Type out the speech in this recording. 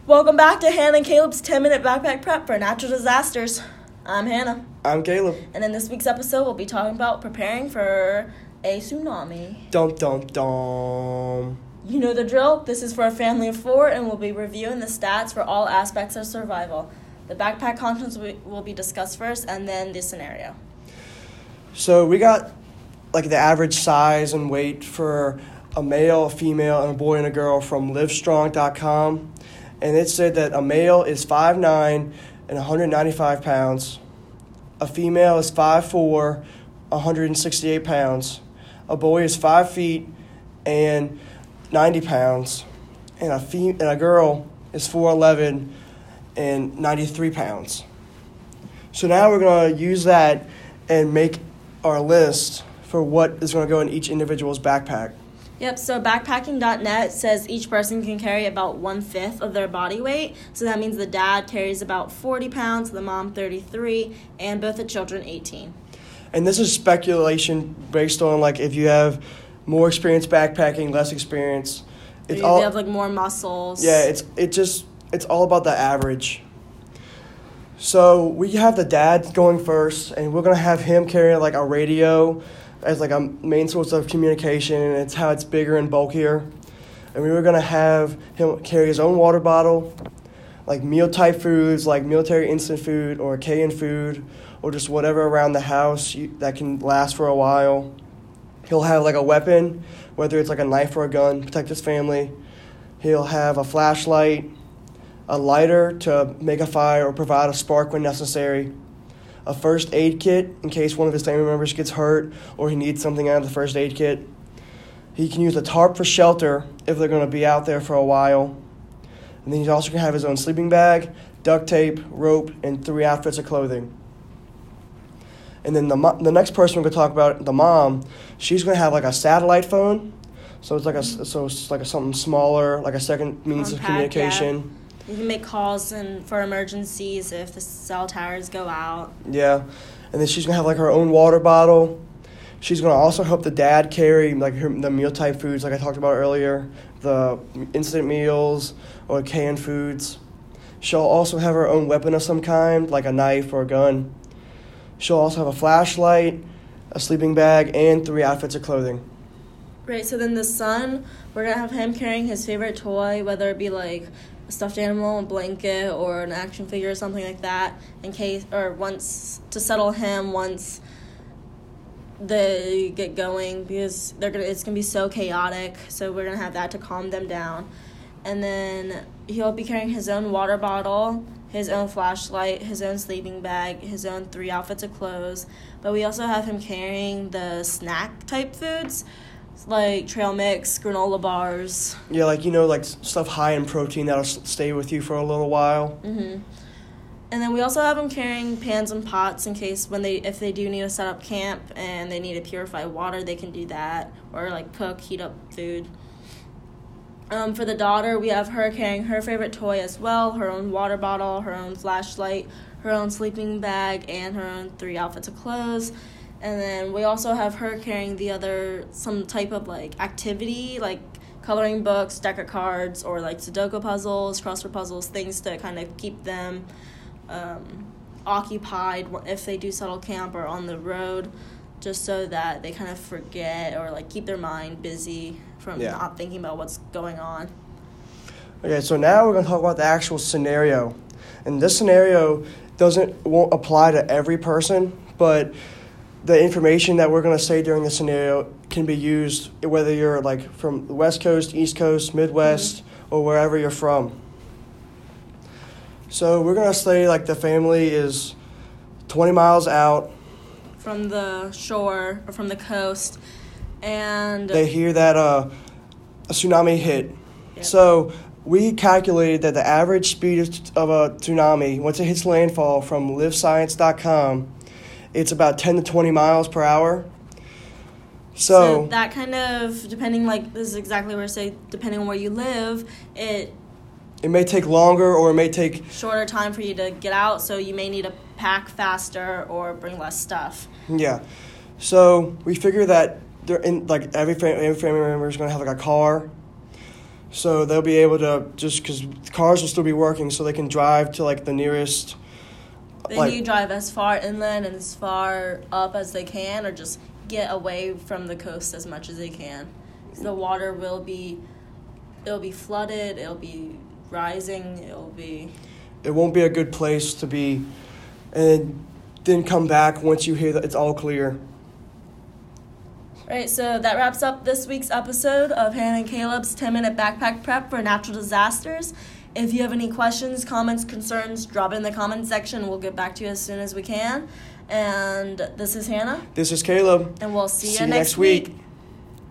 Welcome back to Hannah and Caleb's 10-minute backpack prep for natural disasters. I'm Hannah. I'm Caleb. And in this week's episode, we'll be talking about preparing for a tsunami. Dum dum dum. You know the drill. This is for a family of 4, and we'll be reviewing the stats for all aspects of survival. The backpack contents will be discussed first, and then the scenario. So we got the average size and weight for a male, a female, and a boy and a girl from Livestrong.com. And it said that a male is 5'9" and 195 pounds. A female is 5'4", 168 pounds. A boy is 5 feet and 90 pounds. And a girl is 4'11" and 93 pounds. So now we're going to use that and make our list for what is going to go in each individual's backpack. Yep, so backpacking.net says each person can carry about 1/5 of their body weight. So that means the dad carries about 40 pounds, the mom 33, and both the children 18. And this is speculation based on if you have more experience backpacking, less experience. They have more muscles. Yeah, it's all about the average. So we have the dad going first, and we're gonna have him carry a radio as a main source of communication, and it's how it's bigger and bulkier. And we were going to have him carry his own water bottle, meal-type foods, like military instant food or canned food, or just whatever around the house that can last for a while. He'll have a weapon, whether it's a knife or a gun, protect his family. He'll have a flashlight, a lighter to make a fire or provide a spark when necessary, a first aid kit in case one of his family members gets hurt or he needs something out of the first aid kit. He can use a tarp for shelter if they're going to be out there for a while. And then he's also going to have his own sleeping bag, duct tape, rope, and 3 outfits of clothing. And then the next person we're going to talk about, the mom, she's going to have a satellite phone. So it's something smaller, a second means of communication. Yeah. You can make calls for emergencies if the cell towers go out. Yeah. And then she's going to have, her own water bottle. She's going to also help the dad carry, the meal-type foods I talked about earlier, the instant meals or canned foods. She'll also have her own weapon of some kind, like a knife or a gun. She'll also have a flashlight, a sleeping bag, and 3 outfits of clothing. Right, so then the son, we're going to have him carrying his favorite toy, whether it be a stuffed animal, a blanket, or an action figure or something like that, to settle him once they get going, because it's gonna be so chaotic. So we're gonna have that to calm them down. And then he'll be carrying his own water bottle, his own flashlight, his own sleeping bag, his own 3 outfits of clothes. But we also have him carrying the snack type foods, like trail mix, granola bars. Yeah, stuff high in protein that'll stay with you for a little while. Mm-hmm. And then we also have them carrying pans and pots in case if they do need to set up camp and they need to purify water, they can do that, or heat up food. For the daughter, we have her carrying her favorite toy as well, her own water bottle, her own flashlight, her own sleeping bag, and her own 3 outfits of clothes. And then we also have her carrying some type of activity, coloring books, deck of cards, or Sudoku puzzles, crossword puzzles, things to kind of keep them occupied if they do settle camp or on the road, just so that they kind of forget or keep their mind busy from not thinking about what's going on. Okay, so now we're going to talk about the actual scenario. And this scenario won't apply to every person, but the information that we're going to say during the scenario can be used whether you're from the West Coast, East Coast, Midwest, or wherever you're from. So we're going to say the family is 20 miles out from the shore or from the coast, and they hear that a tsunami hit. Yep. So we calculated that the average speed of a tsunami, once it hits landfall from livescience.com, it's about 10 to 20 miles per hour. So that kind of, depending, this is exactly what I say, depending on where you live, it may take longer or it may take shorter time for you to get out, so you may need to pack faster or bring less stuff. Yeah. So we figure that every family member is going to have a car. So they'll be able to, just because cars will still be working, so they can drive to, like, the nearest. They need to drive as far inland and as far up as they can, or just get away from the coast as much as they can. So the water it'll be flooded, it'll be rising, It won't be a good place to be, and then come back once you hear that it's all clear. Right, so that wraps up this week's episode of Hannah and Caleb's 10-minute backpack prep for natural disasters. If you have any questions, comments, concerns, drop it in the comment section. We'll get back to you as soon as we can. And this is Hannah. This is Caleb. And we'll see you next week.